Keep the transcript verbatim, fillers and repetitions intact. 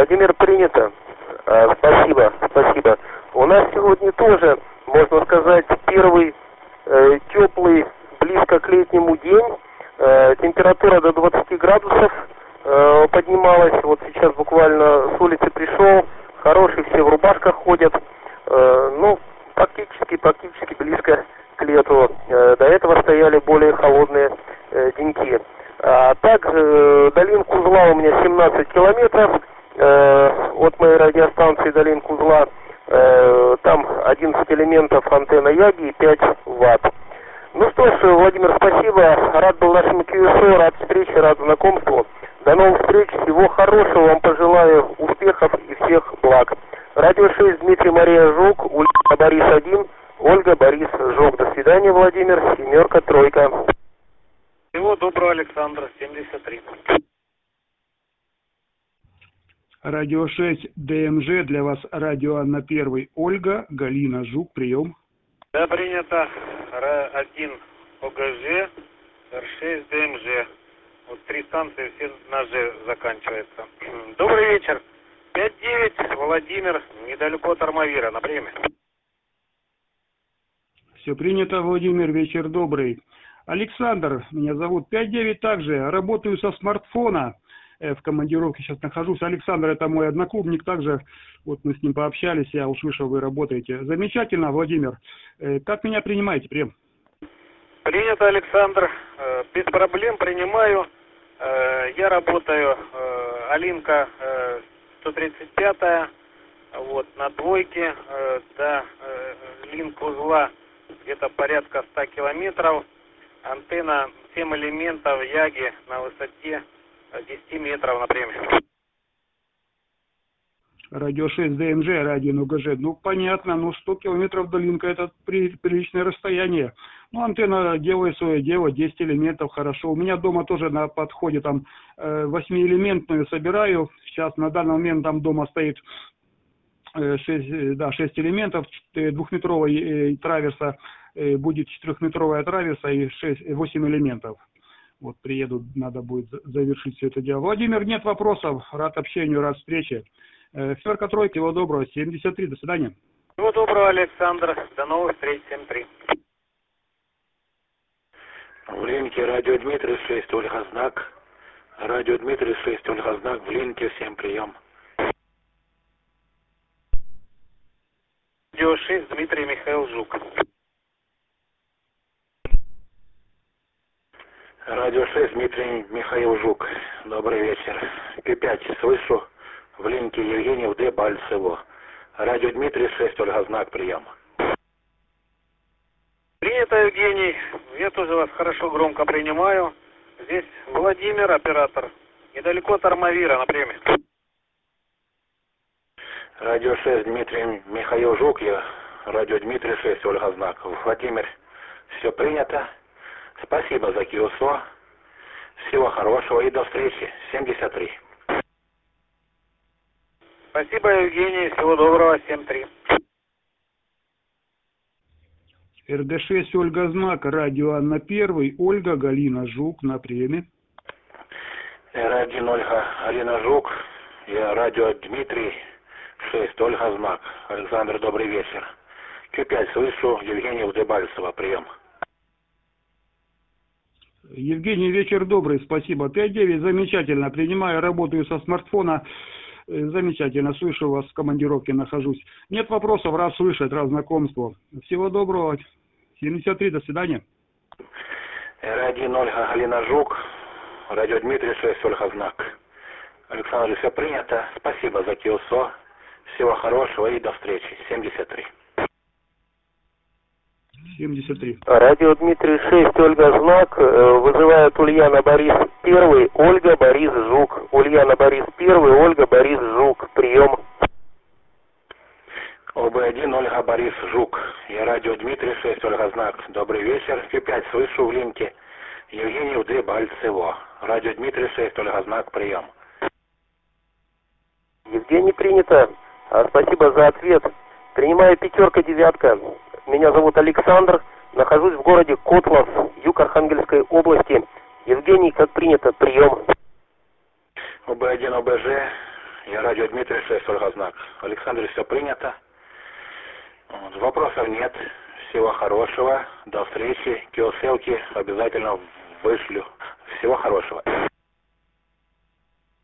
Владимир, принято. А, спасибо, спасибо. У нас сегодня тоже, можно сказать, первый э, теплый, близко к летнему день. Э, температура до двадцати градусов э, поднималась. Вот сейчас буквально с улицы пришел. Хорошие все в рубашках ходят. Э, ну, практически, практически близко к лету. Э, до этого стояли более холодные э, деньки. А так, э, долинка узла у меня семнадцать километров. Э, от моей радиостанции долинка узла. Э, там одиннадцать элементов, антенна Яги и пять ватт. Ну что ж, Владимир, спасибо. Рад был нашему кью эс о, рад встрече, рад знакомству. До новых встреч, всего хорошего вам пожелаю, успехов и всех благ. Радио шесть, Дмитрий, Мария, Жук, Ульяна, Борис один, Ольга, Борис, Жук. До свидания, Владимир, семерка, тройка. Всего доброго, Александр, семьдесят три. Радио шесть, дэ эм жэ, для вас радио Анна Первый, Ольга, Галина, Жук, прием. Да, принято. Р один о гэ жэ, эр шесть дэ эм жэ. Вот три станции, все на Ж заканчиваются. Добрый вечер. пять девять, Владимир, недалеко от Армавира, на время. Все принято, Владимир, вечер добрый. Александр, меня зовут, пять девять также, работаю со смартфона, э, в командировке сейчас нахожусь. Александр, это мой одноклубник, также вот мы с ним пообщались, я услышал, вы работаете. Замечательно, Владимир. Э, как меня принимаете, прием? Принято, Александр, э, без проблем принимаю. Я работаю, Алинка сто тридцать пятая, вот, на двойке, до линк узла где-то порядка ста километров, антенна семь элементов Яги на высоте десять метров на время. Радио шесть дэ эм жэ, радио эн о гэ жэ. Ну, понятно, ну, сто километров до линка, это при, приличное расстояние. Ну, антенна делает свое дело, десять элементов, хорошо. У меня дома тоже на подходе там э, восьмиэлементную собираю. Сейчас на данный момент там дома стоит э, шесть, да, шесть элементов, двухметровая э, траверса, э, будет четырехметровая траверса и шесть, восемь элементов. Вот приеду, надо будет завершить все это дело. Владимир, нет вопросов, рад общению, рад встрече. Ферка тройка, всего доброго, семьдесят три, до свидания. Всего доброго, Александр, до новых встреч, семь три. В линке радио Дмитрий шесть, Ольга Знак. Радио Дмитрий шесть, Ольга Знак, в линке, всем прием. Радио шесть, Дмитрий, Михаил, Жук. Радио шесть, Дмитрий, Михаил, Жук. Добрый вечер. пи пять, слышу. В линке Евгений Д. Бальцево. Радио Дмитрий шесть, Ольга Знак, прием. Принято, Евгений. Я тоже вас хорошо громко принимаю. Здесь Владимир, оператор. Недалеко от Армавира, на время. Радио шесть, Дмитрий, Михаил, Жук. Я. Радио Дмитрий шесть, Ольга Знак. Владимир, все принято. Спасибо за кью эс о. Всего хорошего и до встречи. семьдесят три. Спасибо, Евгений. Всего доброго. семь три. эр дэ шесть, Ольга Знак, радио Анна Первый, Ольга, Галина, Жук, на приеме. эр один, Ольга, Алина, Жук. Я радио Дмитрий шесть, Ольга Знак. Александр, добрый вечер. кью пять, слышу. Евгений Удебальцева, прием. Евгений, вечер добрый, спасибо. пять девять, замечательно, принимаю, работаю со смартфона. Замечательно, слышу вас, в командировке нахожусь. Нет вопросов, рад слышать, рад знакомству. Всего доброго, семьдесят три, до свидания. эр один, Ольга, Галина, Жук. Радио Дмитрий шесть, Ольга Знак. Александр, все принято. Спасибо за кью эс о. Всего хорошего и до встречи. семьдесят три. семьдесят три. Радио Дмитрий шесть, Ольга Знак, вызывает Ульяна, Борис Первый, Ольга, Борис, Жук. Ульяна, Борис Первый, Ольга, Борис, Жук. Прием. о бэ один, Ольга, Борис, Жук. Я радио Дмитрий шесть, Ольга Знак. Добрый вечер. кью пять, слышу в линке. Евгений Уд. Бальцево. Радио Дмитрий шесть, Ольга Знак, прием. Евгений, принято. А, спасибо за ответ. Принимаю пятерка, девятка. Меня зовут Александр. Нахожусь в городе Котлов, юг Архангельской области. Евгений, как принято, прием. о бэ один, о бэ жэ. Я радио Дмитрий шесть, Ольга Знак. Александр, все принято. Вот, вопросов нет. Всего хорошего. До встречи. Q S L-ки обязательно вышлю. Всего хорошего.